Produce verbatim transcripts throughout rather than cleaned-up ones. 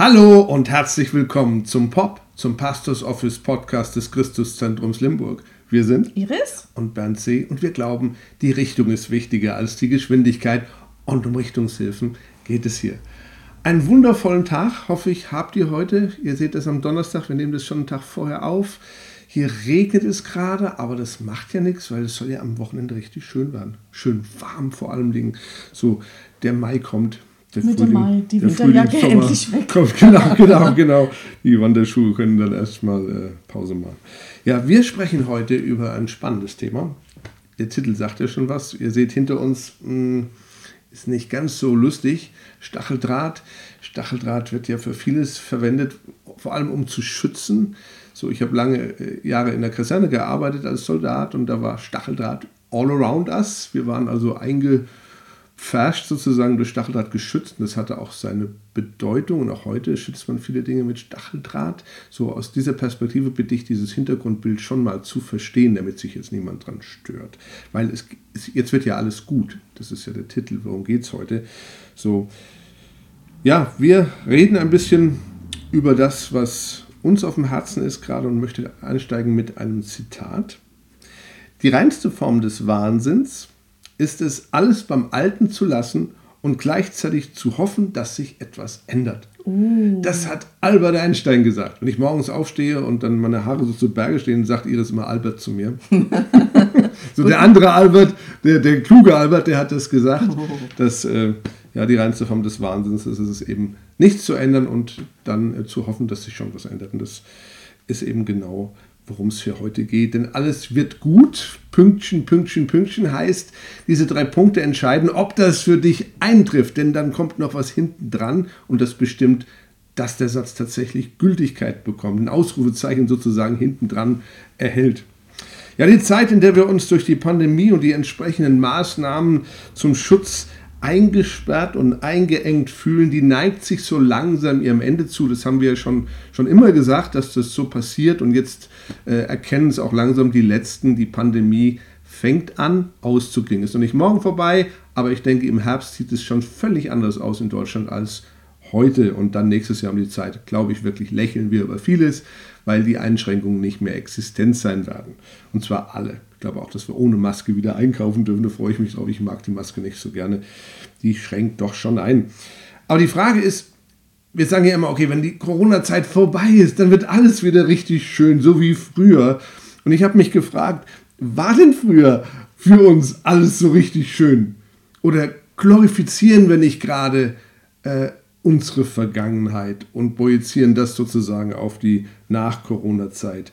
Hallo und herzlich willkommen zum P O P, zum Pastors Office Podcast des Christuszentrums Limburg. Wir sind Iris und Bernd C. und wir glauben, die Richtung ist wichtiger als die Geschwindigkeit und um Richtungshilfen geht es hier. Einen wundervollen Tag, hoffe ich, habt ihr heute. Ihr seht das am Donnerstag, wir nehmen das schon einen Tag vorher auf. Hier regnet es gerade, aber das macht ja nichts, weil es soll ja am Wochenende richtig schön werden. Schön warm vor allem Dingen. So, der Mai kommt. Der mit Frühling, dem Mai, die der Winterjacke endlich weg. Kommt, genau, genau, genau. Die Wanderschuhe können dann erstmal äh, Pause machen. Ja, wir sprechen heute über ein spannendes Thema. Der Titel sagt ja schon was. Ihr seht hinter uns, mh, ist nicht ganz so lustig. Stacheldraht. Stacheldraht wird ja für vieles verwendet, vor allem um zu schützen. So, ich habe lange Jahre in der Kaserne gearbeitet als Soldat und da war Stacheldraht all around us. Wir waren also eingepfercht sozusagen durch Stacheldraht geschützt. Und das hatte auch seine Bedeutung und auch heute schützt man viele Dinge mit Stacheldraht. So aus dieser Perspektive bitte ich dieses Hintergrundbild schon mal zu verstehen, damit sich jetzt niemand dran stört. Weil es, es jetzt wird ja alles gut. Das ist ja der Titel, worum geht es heute. So, ja, wir reden ein bisschen über das, was uns auf dem Herzen ist gerade und möchte einsteigen mit einem Zitat. Die reinste Form des Wahnsinns ist es, alles beim Alten zu lassen und gleichzeitig zu hoffen, dass sich etwas ändert. Uh. Das hat Albert Einstein gesagt. Wenn ich morgens aufstehe und dann meine Haare so zu Berge stehen, sagt Iris immer Albert zu mir. So der andere Albert, der, der kluge Albert, der hat das gesagt, oh. dass äh, ja, die reinste Form des Wahnsinns ist es eben, nichts zu ändern und dann äh, zu hoffen, dass sich schon was ändert. Und das ist eben genau, worum es hier heute geht. Denn alles wird gut. Pünktchen, Pünktchen, Pünktchen heißt, diese drei Punkte entscheiden, ob das für dich eintrifft. Denn dann kommt noch was hinten dran und das bestimmt, dass der Satz tatsächlich Gültigkeit bekommt. Ein Ausrufezeichen sozusagen hinten dran erhält. Ja, die Zeit, in der wir uns durch die Pandemie und die entsprechenden Maßnahmen zum Schutz eingesperrt und eingeengt fühlen, die neigt sich so langsam ihrem Ende zu. Das haben wir ja schon, schon immer gesagt, dass das so passiert und jetzt äh, erkennen es auch langsam die Letzten. Die Pandemie fängt an auszugehen. Ist noch nicht morgen vorbei, aber ich denke, im Herbst sieht es schon völlig anders aus in Deutschland als heute und dann nächstes Jahr um die Zeit, glaube ich, wirklich lächeln wir über vieles, weil die Einschränkungen nicht mehr existent sein werden. Und zwar alle. Ich glaube auch, dass wir ohne Maske wieder einkaufen dürfen. Da freue ich mich drauf. Ich mag die Maske nicht so gerne. Die schränkt doch schon ein. Aber die Frage ist, wir sagen ja immer, okay, wenn die Corona-Zeit vorbei ist, dann wird alles wieder richtig schön, so wie früher. Und ich habe mich gefragt, war denn früher für uns alles so richtig schön? Oder glorifizieren wir nicht gerade äh, unsere Vergangenheit und projizieren das sozusagen auf die Nach-Corona-Zeit?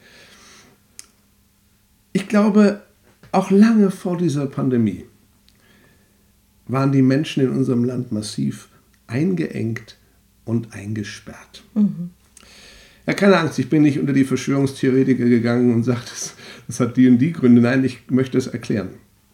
Ich glaube, auch lange vor dieser Pandemie waren die Menschen in unserem Land massiv eingeengt und eingesperrt. Mhm. Ja, keine Angst, ich bin nicht unter die Verschwörungstheoretiker gegangen und sage, das, das hat die und die Gründe. Nein, ich möchte es erklären.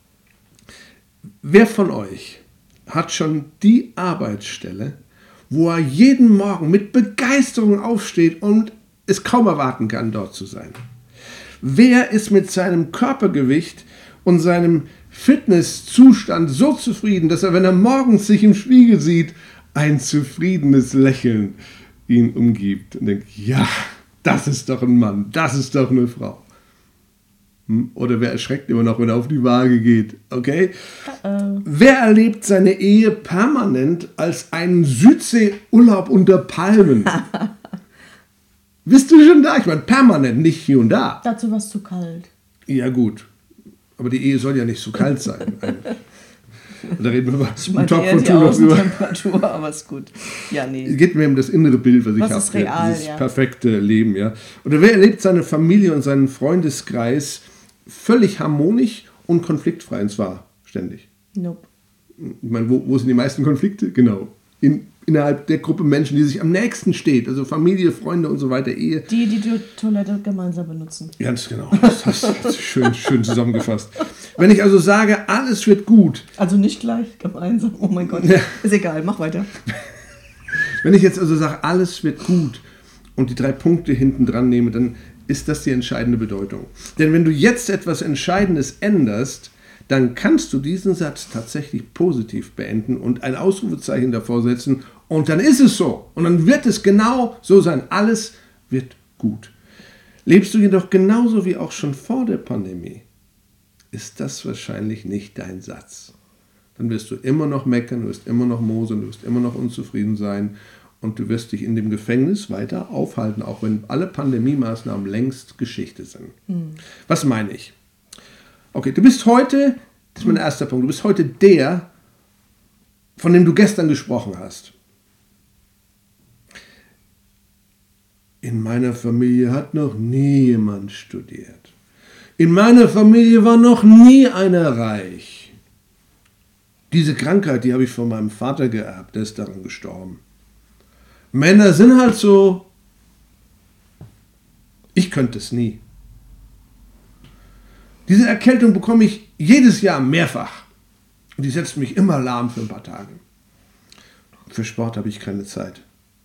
Wer von euch hat schon die Arbeitsstelle, wo er jeden Morgen mit Begeisterung aufsteht und es kaum erwarten kann, dort zu sein? Wer ist mit seinem Körpergewicht und seinem Fitnesszustand so zufrieden, dass er, wenn er morgens sich im Spiegel sieht, ein zufriedenes Lächeln ihn umgibt und denkt, ja, das ist doch ein Mann, das ist doch eine Frau. Oder wer erschreckt immer noch, wenn er auf die Waage geht, okay? Uh-oh. Wer erlebt seine Ehe permanent als einen Südseeurlaub unter Palmen? Bist du schon da? Ich meine, permanent, nicht hier und da. Dazu war es zu kalt. Ja, gut. Aber die Ehe soll ja nicht so kalt sein. Da reden wir über ich meine eher die Außentemperatur, aber ist gut. Ja, nee. Es geht mir um das innere Bild, was ich habe. Was ist real, dieses ja. perfekte Leben, ja. Oder wer erlebt seine Familie und seinen Freundeskreis völlig harmonisch und konfliktfrei, und zwar ständig? Nope. Ich meine, wo, wo sind die meisten Konflikte? Genau. In, innerhalb der Gruppe Menschen, die sich am nächsten steht, also Familie, Freunde und so weiter, Ehe. Die, die die Toilette gemeinsam benutzen. Ganz genau, das hast du schön, schön zusammengefasst. Wenn ich also sage, alles wird gut. Also nicht gleich gemeinsam, oh mein Gott, ja. Ist egal, mach weiter. Wenn ich jetzt also sage, alles wird gut und die drei Punkte hinten dran nehme, dann ist das die entscheidende Bedeutung. Denn wenn du jetzt etwas Entscheidendes änderst, dann kannst du diesen Satz tatsächlich positiv beenden und ein Ausrufezeichen davor setzen und dann ist es so. Und dann wird es genau so sein. Alles wird gut. Lebst du jedoch genauso wie auch schon vor der Pandemie, ist das wahrscheinlich nicht dein Satz. Dann wirst du immer noch meckern, du wirst immer noch mosern, du wirst immer noch unzufrieden sein und du wirst dich in dem Gefängnis weiter aufhalten, auch wenn alle Pandemie-Maßnahmen längst Geschichte sind. Hm. Was meine ich? Okay, du bist heute, das ist mein erster Punkt, du bist heute der, von dem du gestern gesprochen hast. In meiner Familie hat noch nie jemand studiert. In meiner Familie war noch nie einer reich. Diese Krankheit, die habe ich von meinem Vater geerbt, der ist daran gestorben. Männer sind halt so, ich könnte es nie. Diese Erkältung bekomme ich jedes Jahr mehrfach. Und die setzt mich immer lahm für ein paar Tage. Für Sport habe ich keine Zeit.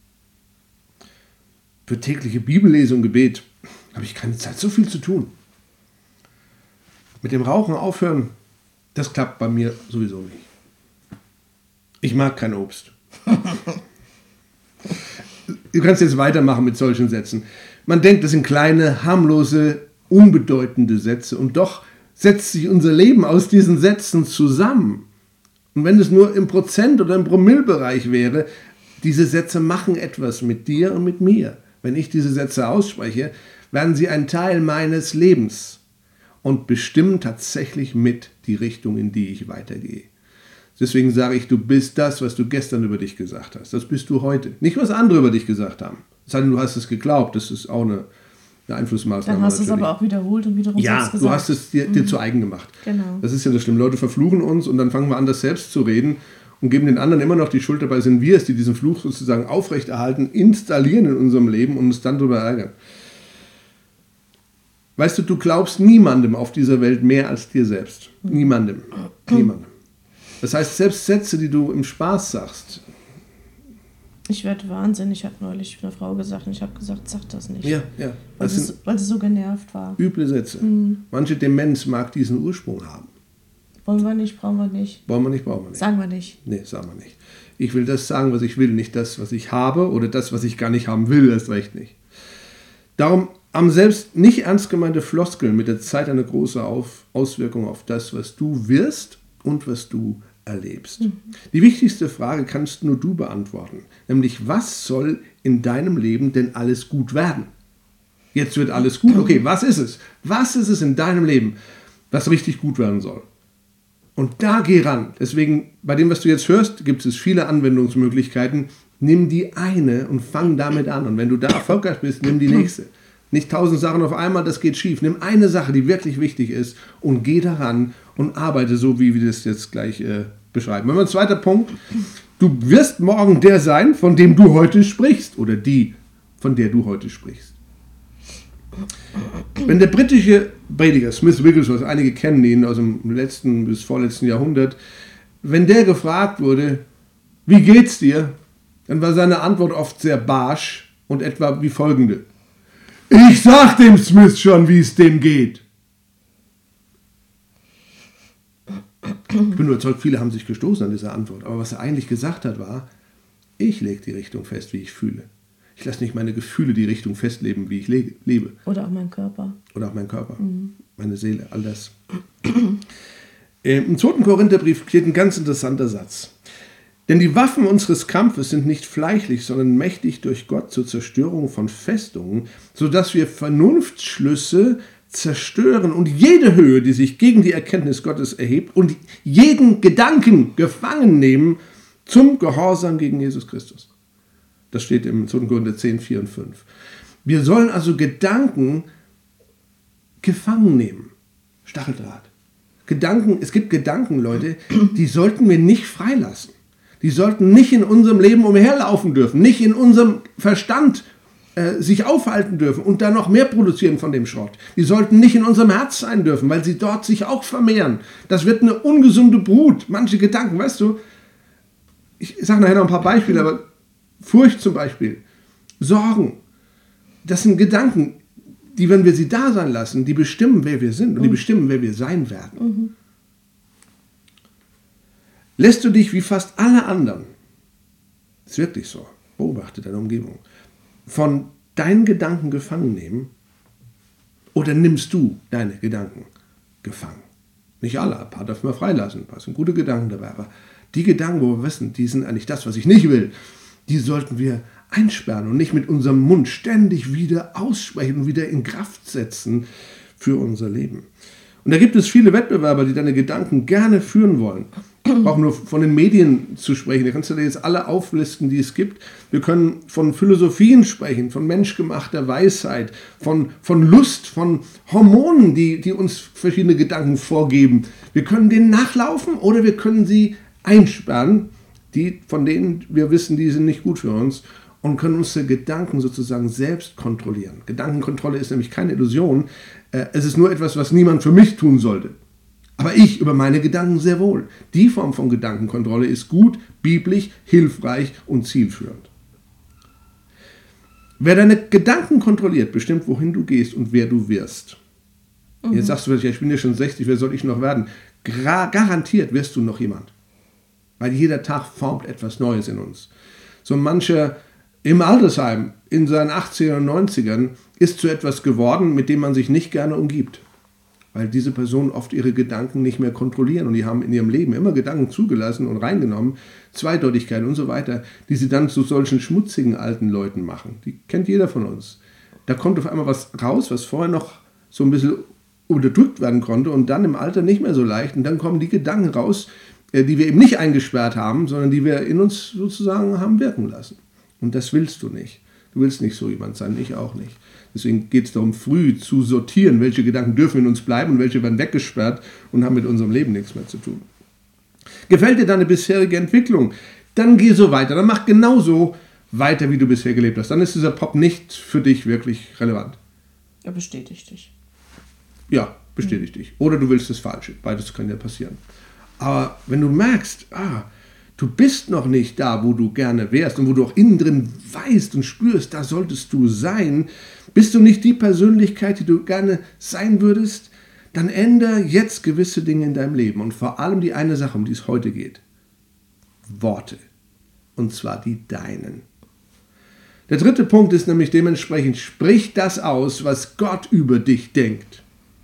Für tägliche Bibellesung, Gebet habe ich keine Zeit, so viel zu tun. Mit dem Rauchen aufhören, das klappt bei mir sowieso nicht. Ich mag kein Obst. Du kannst jetzt weitermachen mit solchen Sätzen. Man denkt, das sind kleine, harmlose, unbedeutende Sätze und doch setzt sich unser Leben aus diesen Sätzen zusammen. Und wenn es nur im Prozent- oder im Promillbereich wäre, diese Sätze machen etwas mit dir und mit mir. Wenn ich diese Sätze ausspreche, werden sie ein Teil meines Lebens und bestimmen tatsächlich mit die Richtung, in die ich weitergehe. Deswegen sage ich, du bist das, was du gestern über dich gesagt hast. Das bist du heute. Nicht, was andere über dich gesagt haben. Es sei denn, du hast es geglaubt. Das ist auch eine, eine Einflussmaßnahme. Dann hast du es natürlich. aber auch wiederholt und wiederum ja, selbst gesagt. Ja, du hast es dir, dir mhm. zu eigen gemacht. Genau. Das ist ja das Schlimme. Leute verfluchen uns und dann fangen wir an, das selbst zu reden und geben den anderen immer noch die Schuld. Dabei sind wir es, die diesen Fluch sozusagen aufrechterhalten, installieren in unserem Leben und uns dann darüber ärgern. Weißt du, du glaubst niemandem auf dieser Welt mehr als dir selbst. Niemandem. Niemandem. Das heißt, selbst Sätze, die du im Spaß sagst. Ich werde wahnsinnig, hat neulich eine Frau gesagt und ich habe gesagt, sag das nicht. Ja, ja. Weil, sie, weil sie so genervt war. Üble Sätze. Mhm. Manche Demenz mag diesen Ursprung haben. Wollen wir nicht, brauchen wir nicht. Wollen wir nicht, brauchen wir nicht. Sagen wir nicht. Nee, sagen wir nicht. Ich will das sagen, was ich will, nicht das, was ich habe oder das, was ich gar nicht haben will, erst recht nicht. Darum haben selbst nicht ernst gemeinte Floskeln mit der Zeit eine große auf Auswirkung auf das, was du wirst und was du erlebst. Mhm. Die wichtigste Frage kannst nur du beantworten, nämlich was soll in deinem Leben denn alles gut werden? Jetzt wird alles gut, okay, was ist es? Was ist es in deinem Leben, was richtig gut werden soll? Und da geh ran. Deswegen, bei dem, was du jetzt hörst, gibt es viele Anwendungsmöglichkeiten. Nimm die eine und fang damit an. Und wenn du da erfolgreich bist, nimm die nächste. Nicht tausend Sachen auf einmal, das geht schief. Nimm eine Sache, die wirklich wichtig ist und geh daran und arbeite so, wie wir das jetzt gleich äh, beschreiben. Wenn wir ein zweiter Punkt, du wirst morgen der sein, von dem du heute sprichst oder die, von der du heute sprichst. Wenn der britische Prediger Smith Wigglesworth, einige kennen ihn aus dem letzten bis vorletzten Jahrhundert, wenn der gefragt wurde, wie geht's dir, dann war seine Antwort oft sehr barsch und etwa wie folgende: Ich sag dem Smith schon, wie es dem geht. Ich bin überzeugt, viele haben sich gestoßen an dieser Antwort. Aber was er eigentlich gesagt hat, war, ich lege die Richtung fest, wie ich fühle. Ich lasse nicht meine Gefühle die Richtung festleben, wie ich le- lebe. Oder auch mein Körper. Oder auch mein Körper, mhm. meine Seele, all das. Im zweiten Korintherbrief steht ein ganz interessanter Satz. Denn die Waffen unseres Kampfes sind nicht fleischlich, sondern mächtig durch Gott zur Zerstörung von Festungen, sodass wir Vernunftsschlüsse zerstören und jede Höhe, die sich gegen die Erkenntnis Gottes erhebt, und jeden Gedanken gefangen nehmen zum Gehorsam gegen Jesus Christus. Das steht im zweiten Korinther zehn, vier und fünf. Wir sollen also Gedanken gefangen nehmen. Stacheldraht. Gedanken, es gibt Gedanken, Leute, die sollten wir nicht freilassen. Die sollten nicht in unserem Leben umherlaufen dürfen, nicht in unserem Verstand äh, sich aufhalten dürfen und dann noch mehr produzieren von dem Schrott. Die sollten nicht in unserem Herz sein dürfen, weil sie dort sich auch vermehren. Das wird eine ungesunde Brut. Manche Gedanken, weißt du, ich sage nachher noch ein paar Beispiele, aber Furcht zum Beispiel, Sorgen, das sind Gedanken, die, wenn wir sie da sein lassen, die bestimmen, wer wir sind und die bestimmen, wer wir sein werden. Mhm. Lässt du dich wie fast alle anderen, ist wirklich so, beobachte deine Umgebung, von deinen Gedanken gefangen nehmen oder nimmst du deine Gedanken gefangen? Nicht alle, ein paar dürfen wir freilassen, ein paar sind gute Gedanken dabei, aber die Gedanken, wo wir wissen, die sind eigentlich das, was ich nicht will, die sollten wir einsperren und nicht mit unserem Mund ständig wieder aussprechen und wieder in Kraft setzen für unser Leben. Und da gibt es viele Wettbewerber, die deine Gedanken gerne führen wollen. Auch nur von den Medien zu sprechen. Da kannst du dir jetzt alle auflisten, die es gibt. Wir können von Philosophien sprechen, von menschgemachter Weisheit, von, von Lust, von Hormonen, die, die uns verschiedene Gedanken vorgeben. Wir können denen nachlaufen oder wir können sie einsperren, die, von denen wir wissen, die sind nicht gut für uns, und können unsere Gedanken sozusagen selbst kontrollieren. Gedankenkontrolle ist nämlich keine Illusion. Es ist nur etwas, was niemand für mich tun sollte. Aber ich über meine Gedanken sehr wohl. Die Form von Gedankenkontrolle ist gut, biblisch, hilfreich und zielführend. Wer deine Gedanken kontrolliert, bestimmt, wohin du gehst und wer du wirst. Mhm. Jetzt sagst du, ich bin ja schon sechzig, wer soll ich noch werden? Gra- garantiert wirst du noch jemand. Weil jeder Tag formt etwas Neues in uns. So mancher im Altersheim in seinen achtzigern und neunzigern ist zu etwas geworden, mit dem man sich nicht gerne umgibt. Weil diese Personen oft ihre Gedanken nicht mehr kontrollieren und die haben in ihrem Leben immer Gedanken zugelassen und reingenommen, Zweideutigkeit und so weiter, die sie dann zu solchen schmutzigen alten Leuten machen. Die kennt jeder von uns. Da kommt auf einmal was raus, was vorher noch so ein bisschen unterdrückt werden konnte und dann im Alter nicht mehr so leicht. Und dann kommen die Gedanken raus, die wir eben nicht eingesperrt haben, sondern die wir in uns sozusagen haben wirken lassen. Und das willst du nicht. Du willst nicht so jemand sein, ich auch nicht. Deswegen geht es darum, früh zu sortieren, welche Gedanken dürfen in uns bleiben und welche werden weggesperrt und haben mit unserem Leben nichts mehr zu tun. Gefällt dir deine bisherige Entwicklung? Dann geh so weiter. Dann mach genauso weiter, wie du bisher gelebt hast. Dann ist dieser Pop nicht für dich wirklich relevant. Er bestätigt dich. Ja, bestätigt mhm. dich. Oder du willst das Falsche. Beides kann ja passieren. Aber wenn du merkst, ah, du bist noch nicht da, wo du gerne wärst und wo du auch innen drin weißt und spürst, da solltest du sein, bist du nicht die Persönlichkeit, die du gerne sein würdest, dann ändere jetzt gewisse Dinge in deinem Leben und vor allem die eine Sache, um die es heute geht. Worte. Und zwar die deinen. Der dritte Punkt ist nämlich dementsprechend, sprich das aus, was Gott über dich denkt.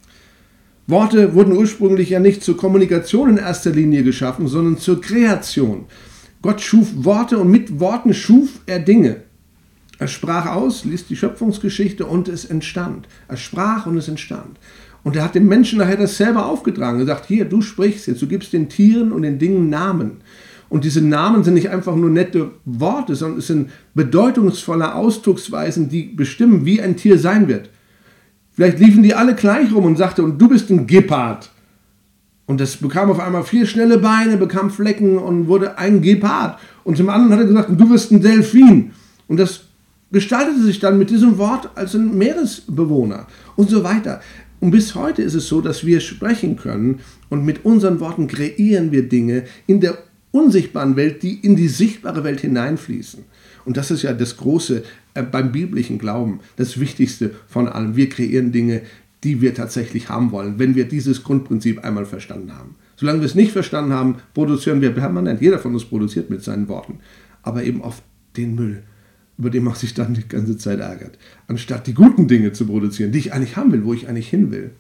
Worte wurden ursprünglich ja nicht zur Kommunikation in erster Linie geschaffen, sondern zur Kreation. Gott schuf Worte und mit Worten schuf er Dinge. Er sprach aus, liest die Schöpfungsgeschichte und es entstand. Er sprach und es entstand. Und er hat dem Menschen nachher das selber aufgetragen. Er sagt, hier, du sprichst jetzt, du gibst den Tieren und den Dingen Namen. Und diese Namen sind nicht einfach nur nette Worte, sondern es sind bedeutungsvolle Ausdrucksweisen, die bestimmen, wie ein Tier sein wird. Vielleicht liefen die alle gleich rum und sagte, und du bist ein Gepard. Und das bekam auf einmal vier schnelle Beine, bekam Flecken und wurde ein Gepard. Und zum anderen hat er gesagt, und du wirst ein Delfin. Und das gestaltete sich dann mit diesem Wort als ein Meeresbewohner und so weiter. Und bis heute ist es so, dass wir sprechen können und mit unseren Worten kreieren wir Dinge in der unsichtbaren Welt, die in die sichtbare Welt hineinfließen. Und das ist ja das Große äh, beim biblischen Glauben, das Wichtigste von allem. Wir kreieren Dinge, die wir tatsächlich haben wollen, wenn wir dieses Grundprinzip einmal verstanden haben. Solange wir es nicht verstanden haben, produzieren wir permanent. Jeder von uns produziert mit seinen Worten, aber eben oft den Müll, über den man sich dann die ganze Zeit ärgert, anstatt die guten Dinge zu produzieren, die ich eigentlich haben will, wo ich eigentlich hin will.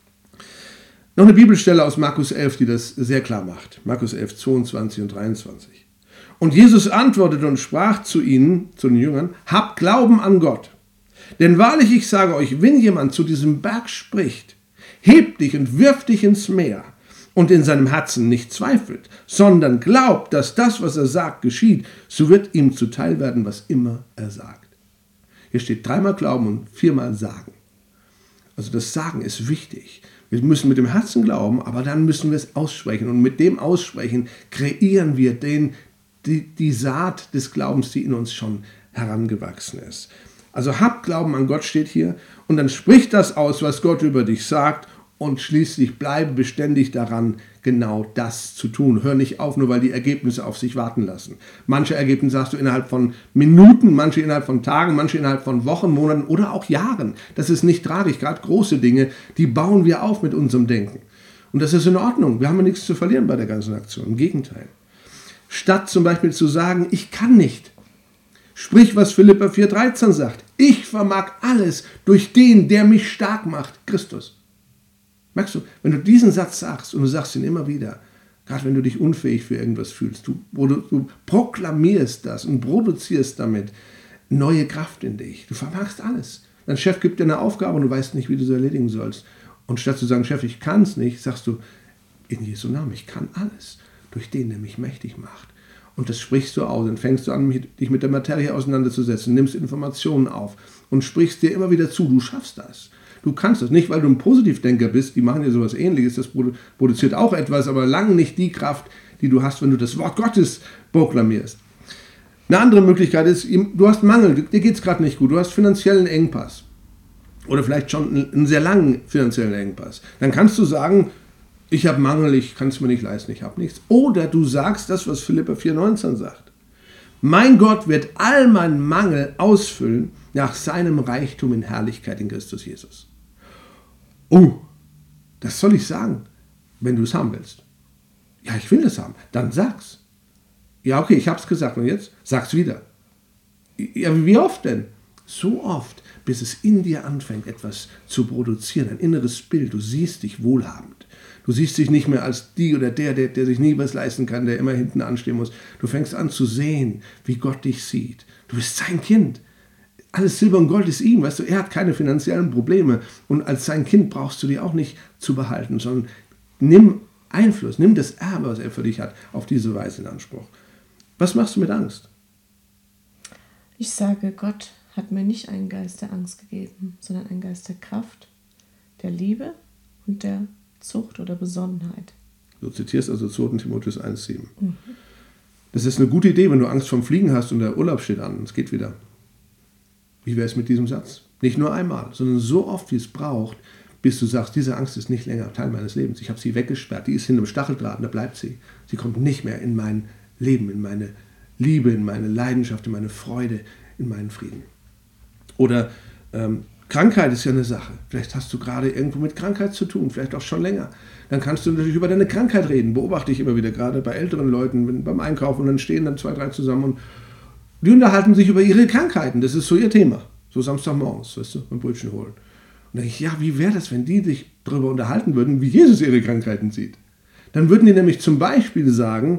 Noch eine Bibelstelle aus Markus elf, die das sehr klar macht. Markus elf, zweiundzwanzig und dreiundzwanzig. Und Jesus antwortete und sprach zu ihnen, zu den Jüngern, habt Glauben an Gott. Denn wahrlich, ich sage euch, wenn jemand zu diesem Berg spricht, hebt dich und wirf dich ins Meer und in seinem Herzen nicht zweifelt, sondern glaubt, dass das, was er sagt, geschieht, so wird ihm zuteil werden, was immer er sagt. Hier steht dreimal Glauben und viermal Sagen. Also das Sagen ist wichtig. Wir müssen mit dem Herzen glauben, aber dann müssen wir es aussprechen. Und mit dem Aussprechen kreieren wir den, die, die Saat des Glaubens, die in uns schon herangewachsen ist. Also habt Glauben an Gott steht hier und dann sprich das aus, was Gott über dich sagt und schließlich bleibe beständig daran, genau das zu tun. Hör nicht auf, nur weil die Ergebnisse auf sich warten lassen. Manche Ergebnisse hast du innerhalb von Minuten, manche innerhalb von Tagen, manche innerhalb von Wochen, Monaten oder auch Jahren. Das ist nicht tragisch, gerade große Dinge, die bauen wir auf mit unserem Denken. Und das ist in Ordnung, wir haben ja nichts zu verlieren bei der ganzen Aktion, im Gegenteil. Statt zum Beispiel zu sagen, ich kann nicht. Sprich, was Philipper vier dreizehn sagt. Ich vermag alles durch den, der mich stark macht, Christus. Merkst du, wenn du diesen Satz sagst und du sagst ihn immer wieder, gerade wenn du dich unfähig für irgendwas fühlst, du, du proklamierst das und produzierst damit neue Kraft in dich. Du vermagst alles. Dein Chef gibt dir eine Aufgabe und du weißt nicht, wie du sie erledigen sollst. Und statt zu sagen, Chef, ich kann es nicht, sagst du, in Jesu Namen, ich kann alles, durch den, der mich mächtig macht. Und das sprichst du aus. Dann fängst du an, dich mit der Materie auseinanderzusetzen, nimmst Informationen auf und sprichst dir immer wieder zu, du schaffst das. Du kannst das. Nicht, weil du ein Positivdenker bist, die machen ja sowas Ähnliches, das produziert auch etwas, aber lange nicht die Kraft, die du hast, wenn du das Wort Gottes proklamierst. Eine andere Möglichkeit ist, du hast Mangel, dir geht es gerade nicht gut, du hast finanziellen Engpass. Oder vielleicht schon einen sehr langen finanziellen Engpass. Dann kannst du sagen, ich habe Mangel, ich kann es mir nicht leisten, ich habe nichts. Oder du sagst das, was Philipper vier neunzehn sagt. Mein Gott wird all meinen Mangel ausfüllen nach seinem Reichtum in Herrlichkeit in Christus Jesus. Oh, das soll ich sagen, wenn du es haben willst. Ja, ich will es haben. Dann sag's. Ja, okay, ich habe es gesagt und jetzt sag's wieder. Ja, wie oft denn? So oft, bis es in dir anfängt, etwas zu produzieren, ein inneres Bild. Du siehst dich wohlhabend. Du siehst dich nicht mehr als die oder der, der, der sich nie was leisten kann, der immer hinten anstehen muss. Du fängst an zu sehen, wie Gott dich sieht. Du bist sein Kind. Alles Silber und Gold ist ihm, weißt du, er hat keine finanziellen Probleme. Und als sein Kind brauchst du die auch nicht zu behalten, sondern nimm Einfluss, nimm das Erbe, was er für dich hat, auf diese Weise in Anspruch. Was machst du mit Angst? Ich sage, Gott hat mir nicht einen Geist der Angst gegeben, sondern einen Geist der Kraft, der Liebe und der Zucht oder Besonnenheit. Du zitierst also zweiter Timotheus eins sieben. Mhm. Das ist eine gute Idee, wenn du Angst vorm Fliegen hast und der Urlaub steht an. Es geht wieder. Wie wäre es mit diesem Satz? Nicht nur einmal, sondern so oft, wie es braucht, bis du sagst, diese Angst ist nicht länger Teil meines Lebens. Ich habe sie weggesperrt. Die ist hinter dem Stacheldraht und da bleibt sie. Sie kommt nicht mehr in mein Leben, in meine Liebe, in meine Leidenschaft, in meine Freude, in meinen Frieden. Oder ähm, Krankheit ist ja eine Sache. Vielleicht hast du gerade irgendwo mit Krankheit zu tun, vielleicht auch schon länger. Dann kannst du natürlich über deine Krankheit reden. Beobachte ich immer wieder, gerade bei älteren Leuten beim Einkaufen, und dann stehen dann zwei, drei zusammen und die unterhalten sich über ihre Krankheiten. Das ist so ihr Thema. So Samstagmorgens, weißt du, beim Brötchen holen. Und dann denke ich, ja, wie wäre das, wenn die sich darüber unterhalten würden, wie Jesus ihre Krankheiten sieht? Dann würden die nämlich zum Beispiel sagen,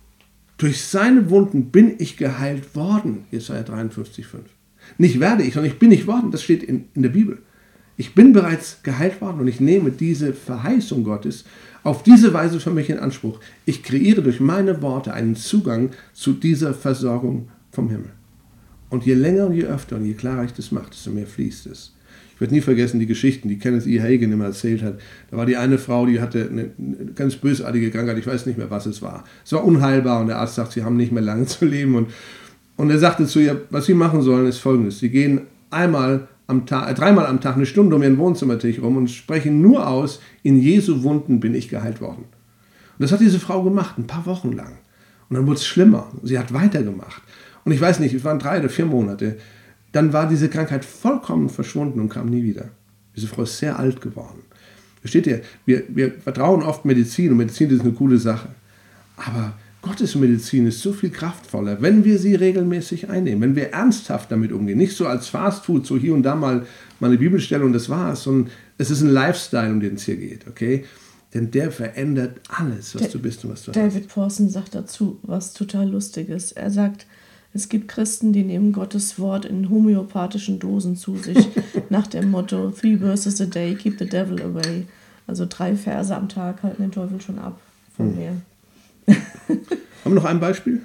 durch seine Wunden bin ich geheilt worden. Jesaja dreiundfünfzig fünf. Nicht werde ich, sondern ich bin nicht worden. Das steht in, in der Bibel. Ich bin bereits geheilt worden und ich nehme diese Verheißung Gottes auf diese Weise für mich in Anspruch. Ich kreiere durch meine Worte einen Zugang zu dieser Versorgung vom Himmel. Und je länger und je öfter und je klarer ich das mache, desto mehr fließt es. Ich werde nie vergessen die Geschichten, die Kenneth E. Hagin immer erzählt hat. Da war die eine Frau, die hatte eine, eine ganz bösartige Krankheit, ich weiß nicht mehr, was es war. Es war unheilbar und der Arzt sagt, sie haben nicht mehr lange zu leben. Und, und er sagte zu ihr, was sie machen sollen, ist Folgendes. Sie gehen einmal am Tag, äh, dreimal am Tag eine Stunde um ihren Wohnzimmertisch rum und sprechen nur aus, in Jesu Wunden bin ich geheilt worden. Und das hat diese Frau gemacht, ein paar Wochen lang. Und dann wurde es schlimmer. Sie hat weitergemacht. Und ich weiß nicht, es waren drei oder vier Monate. Dann war diese Krankheit vollkommen verschwunden und kam nie wieder. Diese Frau ist sehr alt geworden. Versteht ihr? Wir, wir vertrauen oft Medizin und Medizin ist eine coole Sache. Aber Gottes Medizin ist so viel kraftvoller, wenn wir sie regelmäßig einnehmen, wenn wir ernsthaft damit umgehen. Nicht so als Fastfood, so hier und da mal, mal eine Bibelstelle und das war's, sondern es ist ein Lifestyle, um den es hier geht. Okay? Denn der verändert alles, was der, du bist und was du David hast. David Pawson sagt dazu was total Lustiges. Er sagt, es gibt Christen, die nehmen Gottes Wort in homöopathischen Dosen zu sich, nach dem Motto, three verses a day, keep the devil away. Also drei Verse am Tag halten den Teufel schon ab von hm. mir. Haben wir noch ein Beispiel?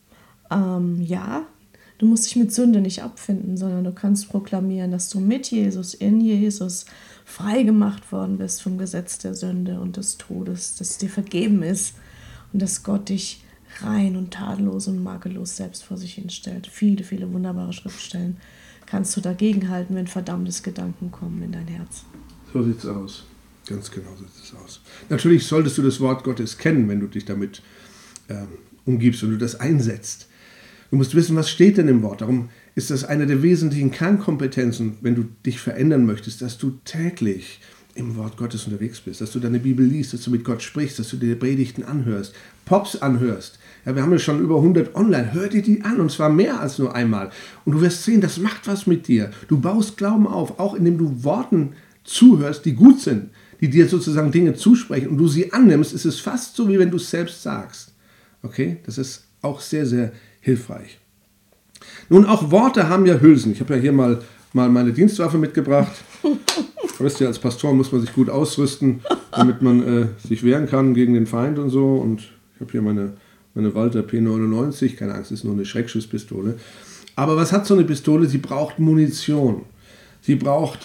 Ähm, ja, du musst dich mit Sünde nicht abfinden, sondern du kannst proklamieren, dass du mit Jesus, in Jesus, frei gemacht worden bist vom Gesetz der Sünde und des Todes, dass dir vergeben ist und dass Gott dich rein und tadellos und makellos selbst vor sich hinstellt. Viele, viele wunderbare Schriftstellen kannst du dagegen halten, wenn verdammtes Gedanken kommen in dein Herz. So sieht es aus. Ganz genau sieht es aus. Natürlich solltest du das Wort Gottes kennen, wenn du dich damit ähm, umgibst und du das einsetzt. Du musst wissen, was steht denn im Wort. Darum ist das eine der wesentlichen Kernkompetenzen, wenn du dich verändern möchtest, dass du täglich im Wort Gottes unterwegs bist, dass du deine Bibel liest, dass du mit Gott sprichst, dass du dir Predigten anhörst, Pops anhörst. Ja, wir haben ja schon über hundert online. Hör dir die an, und zwar mehr als nur einmal. Und du wirst sehen, das macht was mit dir. Du baust Glauben auf, auch indem du Worten zuhörst, die gut sind, die dir sozusagen Dinge zusprechen und du sie annimmst. Ist es fast so, wie wenn du es selbst sagst. Okay, das ist auch sehr, sehr hilfreich. Nun, auch Worte haben ja Hülsen. Ich habe ja hier mal, mal meine Dienstwaffe mitgebracht. Wisst ihr, als Pastor muss man sich gut ausrüsten, damit man äh, sich wehren kann gegen den Feind und so. Und ich habe hier meine, meine Walther P neunundneunzig. Keine Angst, ist nur eine Schreckschusspistole. Aber was hat so eine Pistole? Sie braucht Munition. Sie braucht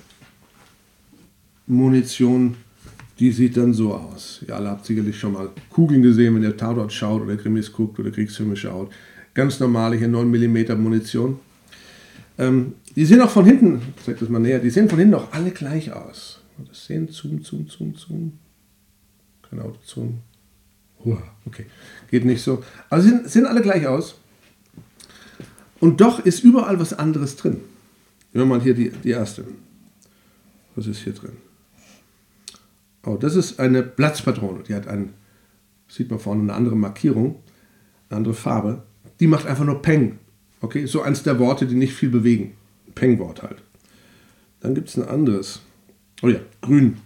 Munition, die sieht dann so aus. Ihr alle habt sicherlich schon mal Kugeln gesehen, wenn ihr Tatort schaut oder Krimis guckt oder Kriegsfilme schaut. Ganz normale hier neun Millimeter Munition. Ähm, die sehen auch von hinten, ich zeig das mal näher, die sehen von hinten auch alle gleich aus. Das sehen, zoom, zoom, zoom, zoom. Kein Auto, zoom. Okay, geht nicht so. Also sie sehen alle gleich aus. Und doch ist überall was anderes drin. Nehmen wir mal hier die, die erste. Was ist hier drin? Oh, das ist eine Platzpatrone. Die hat einen, sieht man vorne, eine andere Markierung, eine andere Farbe. Die macht einfach nur Peng. Okay, so eins der Worte, die nicht viel bewegen. Peng-Wort halt. Dann gibt es ein anderes. Oh ja, grün.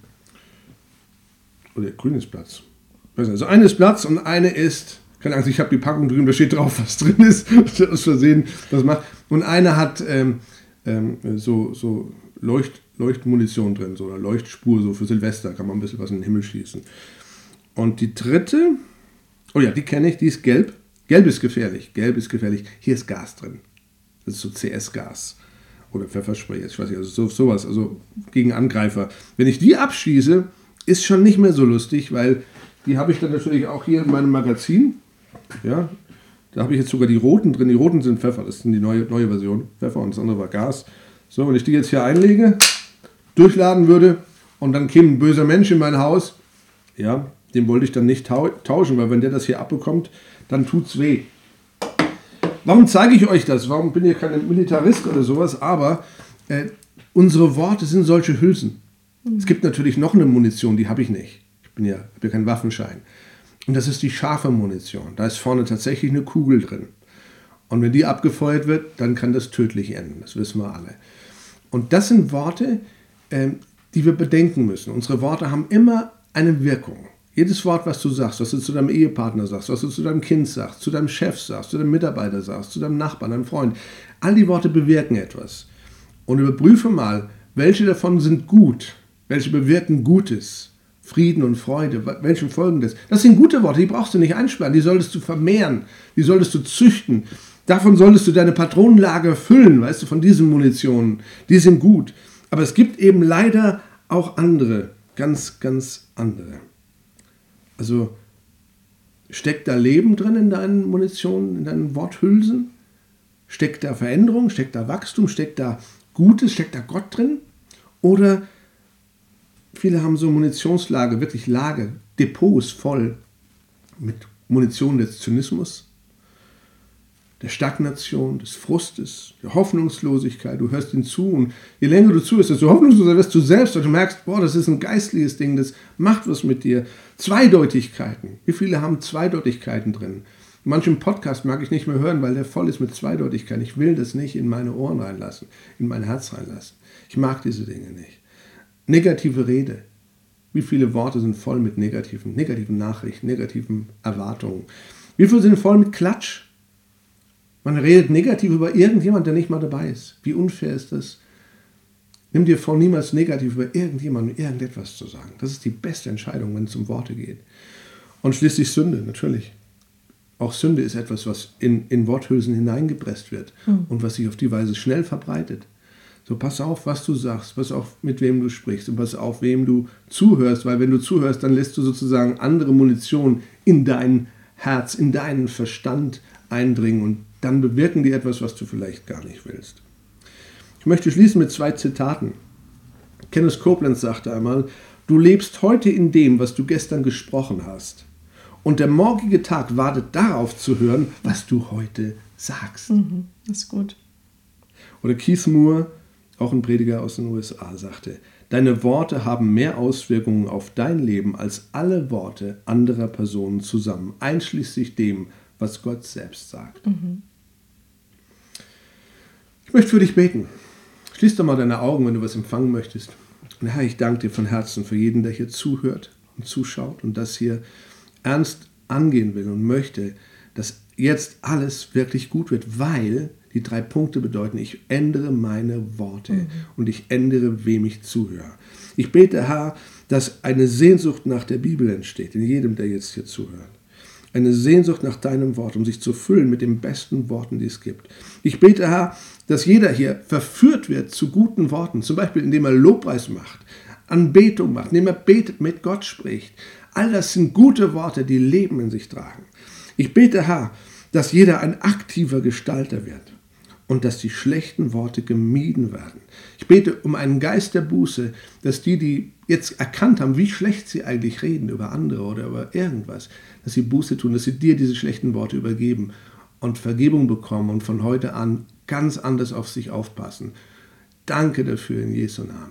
Oder grün ist Platz. Also eine ist Platz und eine ist, keine Angst, ich habe die Packung drüben, da steht drauf, was drin ist. Aus Versehen was macht. Und eine hat ähm, ähm, so, so Leucht, Leuchtmunition drin, so eine Leuchtspur, so für Silvester kann man ein bisschen was in den Himmel schießen. Und die dritte, oh ja, die kenne ich, die ist gelb. Gelb ist gefährlich, gelb ist gefährlich. Hier ist Gas drin. Das ist so C S-Gas oder Pfefferspray, ich weiß nicht, also so, sowas, also gegen Angreifer. Wenn ich die abschieße, ist schon nicht mehr so lustig, weil die habe ich dann natürlich auch hier in meinem Magazin. Ja, da habe ich jetzt sogar die roten drin. Die roten sind Pfeffer, das ist die neue, neue Version. Pfeffer und das andere war Gas. So, wenn ich die jetzt hier einlege, durchladen würde und dann käme ein böser Mensch in mein Haus, ja, den wollte ich dann nicht tauschen, weil wenn der das hier abbekommt, dann tut's weh. Warum zeige ich euch das? Warum bin ich kein Militarist oder sowas? Aber äh, unsere Worte sind solche Hülsen. Mhm. Es gibt natürlich noch eine Munition, die habe ich nicht. Ich bin ja, habe ja keinen Waffenschein. Und das ist die scharfe Munition. Da ist vorne tatsächlich eine Kugel drin. Und wenn die abgefeuert wird, dann kann das tödlich enden. Das wissen wir alle. Und das sind Worte, äh, die wir bedenken müssen. Unsere Worte haben immer eine Wirkung. Jedes Wort, was du sagst, was du zu deinem Ehepartner sagst, was du zu deinem Kind sagst, zu deinem Chef sagst, zu deinem Mitarbeiter sagst, zu deinem Nachbarn, deinem Freund, all die Worte bewirken etwas. Und überprüfe mal, welche davon sind gut, welche bewirken Gutes, Frieden und Freude, welchen folgen das. Das sind gute Worte, die brauchst du nicht einsperren, die solltest du vermehren, die solltest du züchten. Davon solltest du deine Patronenlager füllen, weißt du, von diesen Munitionen. Die sind gut. Aber es gibt eben leider auch andere, ganz, ganz andere. Also steckt da Leben drin in deinen Munitionen, in deinen Worthülsen? Steckt da Veränderung, steckt da Wachstum, steckt da Gutes, steckt da Gott drin? Oder viele haben so Munitionslager, wirklich Lager, Depots voll mit Munition des Zynismus, der Stagnation, des Frustes, der Hoffnungslosigkeit. Du hörst ihnen zu und je länger du zuhörst, desto hoffnungsloser wirst du selbst, weil du merkst, boah, das ist ein geistliches Ding, das macht was mit dir. Zweideutigkeiten. Wie viele haben Zweideutigkeiten drin? Manchen Podcast mag ich nicht mehr hören, weil der voll ist mit Zweideutigkeiten. Ich will das nicht in meine Ohren reinlassen, in mein Herz reinlassen. Ich mag diese Dinge nicht. Negative Rede. Wie viele Worte sind voll mit negativen, negativen Nachrichten, negativen Erwartungen? Wie viele sind voll mit Klatsch? Man redet negativ über irgendjemand, der nicht mal dabei ist. Wie unfair ist das? Nimm dir vor, niemals negativ über irgendjemanden irgendetwas zu sagen. Das ist die beste Entscheidung, wenn es um Worte geht. Und schließlich Sünde, natürlich. Auch Sünde ist etwas, was in, in Worthülsen hineingepresst wird mhm. und was sich auf die Weise schnell verbreitet. So, pass auf, was du sagst, pass auf, mit wem du sprichst und pass auf, wem du zuhörst, weil wenn du zuhörst, dann lässt du sozusagen andere Munition in dein Herz, in deinen Verstand eindringen und dann bewirken die etwas, was du vielleicht gar nicht willst. Ich möchte schließen mit zwei Zitaten. Kenneth Copeland sagte einmal, du lebst heute in dem, was du gestern gesprochen hast. Und der morgige Tag wartet darauf zu hören, was du heute sagst. Mhm, das ist gut. Oder Keith Moore, auch ein Prediger aus den U S A, sagte, Deine Worte haben mehr Auswirkungen auf dein Leben als alle Worte anderer Personen zusammen, einschließlich dem, was Gott selbst sagt. Mhm. Ich möchte für dich beten. Schließ doch mal deine Augen, wenn du was empfangen möchtest. Und Herr, ich danke dir von Herzen für jeden, der hier zuhört und zuschaut und das hier ernst angehen will und möchte, dass jetzt alles wirklich gut wird, weil die drei Punkte bedeuten, ich ändere meine Worte mhm. und ich ändere, wem ich zuhöre. Ich bete, Herr, dass eine Sehnsucht nach der Bibel entsteht, in jedem, der jetzt hier zuhört. Eine Sehnsucht nach deinem Wort, um sich zu füllen mit den besten Worten, die es gibt. Ich bete, Herr, dass jeder hier verführt wird zu guten Worten, zum Beispiel indem er Lobpreis macht, Anbetung macht, indem er betet, mit Gott spricht. All das sind gute Worte, die Leben in sich tragen. Ich bete, Herr, dass jeder ein aktiver Gestalter wird und dass die schlechten Worte gemieden werden. Ich bete um einen Geist der Buße, dass die, die jetzt erkannt haben, wie schlecht sie eigentlich reden über andere oder über irgendwas, dass sie Buße tun, dass sie dir diese schlechten Worte übergeben und Vergebung bekommen und von heute an ganz anders auf sich aufpassen. Danke dafür in Jesu Namen.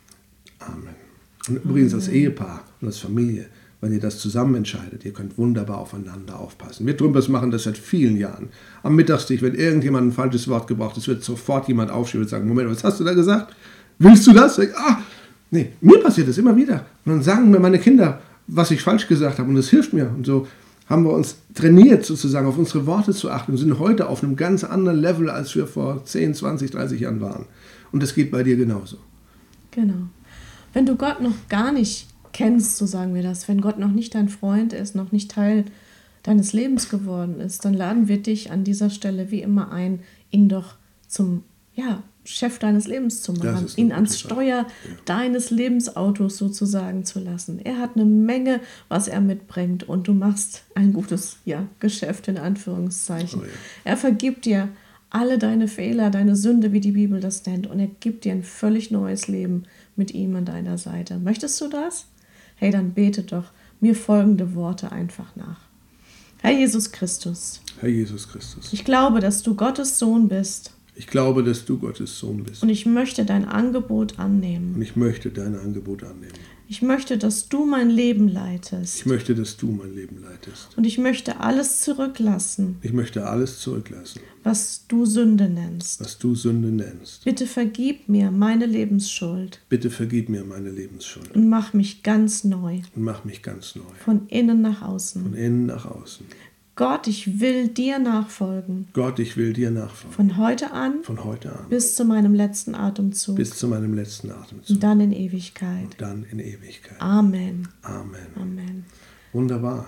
Amen. Und übrigens als Ehepaar und als Familie, wenn ihr das zusammen entscheidet, ihr könnt wunderbar aufeinander aufpassen. Wir Trümpers machen das seit vielen Jahren. Am Mittagstisch, wenn irgendjemand ein falsches Wort gebraucht, es wird sofort jemand aufstehen und sagen, Moment, was hast du da gesagt? Willst du das? Ich, ah, nee, mir passiert das immer wieder. Und dann sagen mir meine Kinder, was ich falsch gesagt habe und das hilft mir. Und so haben wir uns trainiert, sozusagen auf unsere Worte zu achten und sind heute auf einem ganz anderen Level, als wir vor zehn, zwanzig, dreißig Jahren waren. Und das geht bei dir genauso. Genau. Wenn du Gott noch gar nicht kennst, so sagen wir das, wenn Gott noch nicht dein Freund ist, noch nicht Teil deines Lebens geworden ist, dann laden wir dich an dieser Stelle wie immer ein, ihn doch zum ja, Chef deines Lebens zu machen, ihn ans Steuer ja. deines Lebensautos sozusagen zu lassen. Er hat eine Menge, was er mitbringt und du machst ein gutes ja, Geschäft in Anführungszeichen. Oh ja. Er vergibt dir alle deine Fehler, deine Sünde, wie die Bibel das nennt, und er gibt dir ein völlig neues Leben mit ihm an deiner Seite. Möchtest du das? Hey, dann bete doch mir folgende Worte einfach nach. Herr Jesus Christus. Herr Jesus Christus. Ich glaube, dass du Gottes Sohn bist. Ich glaube, dass du Gottes Sohn bist. Und ich möchte dein Angebot annehmen. Und ich möchte dein Angebot annehmen. Ich möchte, dass du mein Leben leitest. Ich möchte, dass du mein Leben leitest. Und ich möchte alles zurücklassen. Ich möchte alles zurücklassen. Was du Sünde nennst. Was du Sünde nennst. Bitte vergib mir meine Lebensschuld. Bitte vergib mir meine Lebensschuld. Und mach mich ganz neu. Und mach mich ganz neu. Von innen nach außen. Von innen nach außen. Gott, ich will dir nachfolgen. Gott, ich will dir nachfolgen. Von heute an. Von heute an. Bis zu meinem letzten Atemzug. Bis zu meinem letzten Atemzug. Und dann in Ewigkeit. Und dann in Ewigkeit. Amen. Amen. Amen. Wunderbar.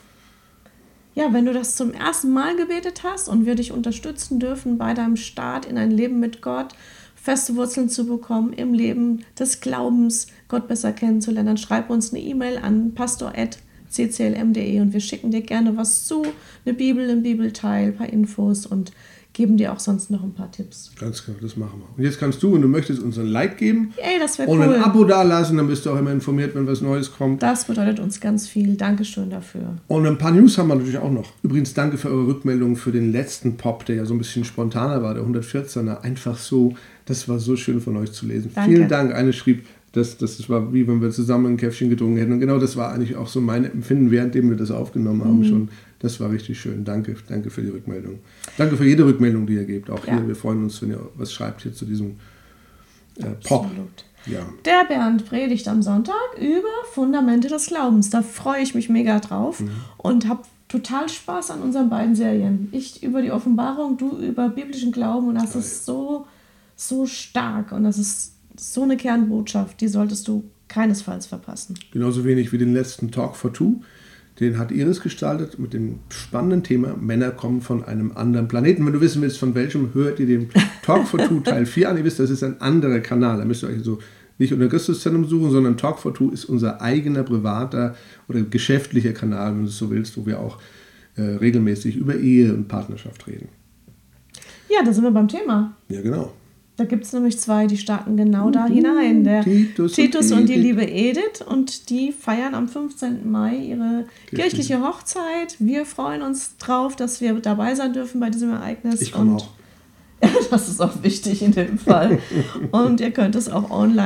Ja, wenn du das zum ersten Mal gebetet hast und wir dich unterstützen dürfen bei deinem Start in ein Leben mit Gott, feste Wurzeln zu bekommen im Leben des Glaubens, Gott besser kennenzulernen, dann schreib uns eine E-Mail an pastor at c c l m punkt d e und wir schicken dir gerne was zu, eine Bibel, ein Bibelteil, ein paar Infos und geben dir auch sonst noch ein paar Tipps. Ganz genau, das machen wir. Und jetzt kannst du, wenn du möchtest, uns ein Like geben. Ey, das wäre cool. Und ein Abo dalassen, dann bist du auch immer informiert, wenn was Neues kommt. Das bedeutet uns ganz viel. Dankeschön dafür. Und ein paar News haben wir natürlich auch noch. Übrigens, danke für eure Rückmeldung für den letzten Pop, der ja so ein bisschen spontaner war, der hundertvierzehner. Einfach so, das war so schön von euch zu lesen. Danke. Vielen Dank. Eine schrieb, das, das war wie wenn wir zusammen ein Käffchen getrunken hätten. Und genau das war eigentlich auch so mein Empfinden, währenddem wir das aufgenommen haben. Mhm. Schon. Das war richtig schön. Danke, danke für die Rückmeldung. Danke für jede Rückmeldung, die ihr gebt. Auch ja. hier, wir freuen uns, wenn ihr was schreibt hier zu diesem äh, Pop. Absolut. Ja. Der Bernd predigt am Sonntag über Fundamente des Glaubens. Da freue ich mich mega drauf mhm. und habe total Spaß an unseren beiden Serien. Ich über die Offenbarung, du über biblischen Glauben und das ja, ist ja. so, so stark und das ist so eine Kernbotschaft, die solltest du keinesfalls verpassen. Genauso wenig wie den letzten Talk for Two. Den hat Iris gestaltet mit dem spannenden Thema Männer kommen von einem anderen Planeten. Wenn du wissen willst, von welchem, hört ihr den Talk for Two Teil vier an. Ihr wisst, das ist ein anderer Kanal. Da müsst ihr euch so nicht unter Christuszentrum suchen, sondern Talk for Two ist unser eigener privater oder geschäftlicher Kanal, wenn du es so willst, wo wir auch äh, regelmäßig über Ehe und Partnerschaft reden. Ja, da sind wir beim Thema. Ja, genau. Da gibt es nämlich zwei, die starten genau da hinein. Der Titus, Titus und, und die liebe Edith. Und die feiern am fünfzehnten Mai ihre Kirchen. kirchliche Hochzeit. Wir freuen uns drauf, dass wir dabei sein dürfen bei diesem Ereignis. Ich komme und auch. Das ist auch wichtig in dem Fall. Und ihr könnt es auch online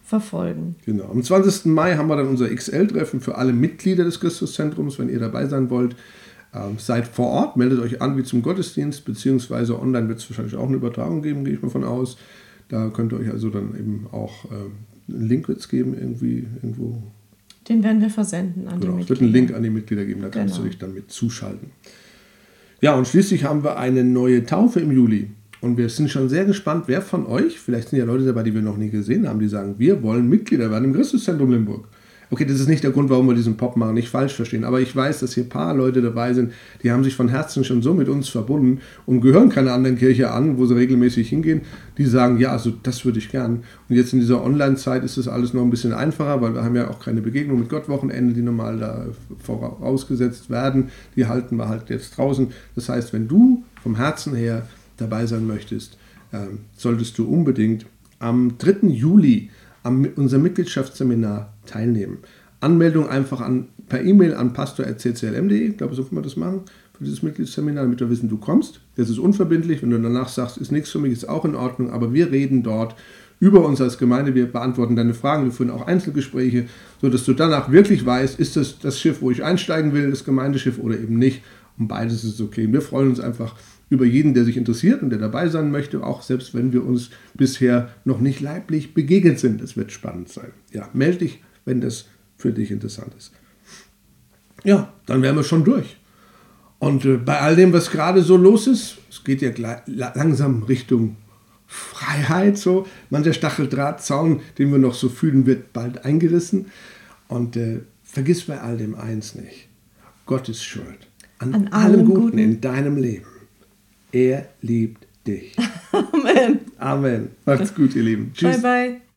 verfolgen. Genau. Am zwanzigsten Mai haben wir dann unser X L-Treffen für alle Mitglieder des Christuszentrums, wenn ihr dabei sein wollt. Ähm, seid vor Ort, meldet euch an wie zum Gottesdienst, beziehungsweise online wird es wahrscheinlich auch eine Übertragung geben, gehe ich mal von aus. Da könnt ihr euch also dann eben auch äh, einen Link wird's geben, irgendwie irgendwo. Den werden wir versenden an Genau, die Mitglieder. es wird einen Link an die Mitglieder geben, da kannst Genau. du dich dann mit zuschalten. Ja, und schließlich haben wir eine neue Taufe im Juli. Und wir sind schon sehr gespannt, wer von euch, vielleicht sind ja Leute dabei, die wir noch nie gesehen haben, die sagen, wir wollen Mitglieder werden im Christuszentrum Limburg. Okay, das ist nicht der Grund, warum wir diesen Pop machen, nicht falsch verstehen, aber ich weiß, dass hier ein paar Leute dabei sind, die haben sich von Herzen schon so mit uns verbunden und gehören keiner anderen Kirche an, wo sie regelmäßig hingehen, die sagen, ja, also das würde ich gern. Und jetzt in dieser Online-Zeit ist das alles noch ein bisschen einfacher, weil wir haben ja auch keine Begegnung mit Gott Wochenende, die normal da vorausgesetzt werden, die halten wir halt jetzt draußen. Das heißt, wenn du vom Herzen her dabei sein möchtest, ähm, solltest du unbedingt am dritten Juli an unserem Mitgliedschaftsseminar teilnehmen. Anmeldung einfach an, per E-Mail an pastor at c c l m punkt d e. Ich glaube, so kann man das machen für dieses Mitgliedsseminar, damit wir wissen, du kommst. Das ist unverbindlich. Wenn du danach sagst, ist nichts für mich, ist auch in Ordnung. Aber wir reden dort über uns als Gemeinde. Wir beantworten deine Fragen. Wir führen auch Einzelgespräche, sodass du danach wirklich weißt, ist das das Schiff, wo ich einsteigen will, das Gemeindeschiff oder eben nicht. Und beides ist okay. Wir freuen uns einfach über jeden, der sich interessiert und der dabei sein möchte, auch selbst wenn wir uns bisher noch nicht leiblich begegnet sind. Es wird spannend sein. Ja, melde dich, wenn das für dich interessant ist. Ja, dann wären wir schon durch. Und äh, bei all dem, was gerade so los ist, es geht ja gleich, langsam Richtung Freiheit, so. Mancher Stacheldrahtzaun, den wir noch so fühlen, wird bald eingerissen. Und äh, vergiss bei all dem eins nicht. Gott ist schuld an, an allem Guten, Guten in deinem Leben. Er liebt dich. Amen. Amen. Macht's gut, ihr Lieben. Tschüss. Bye, bye.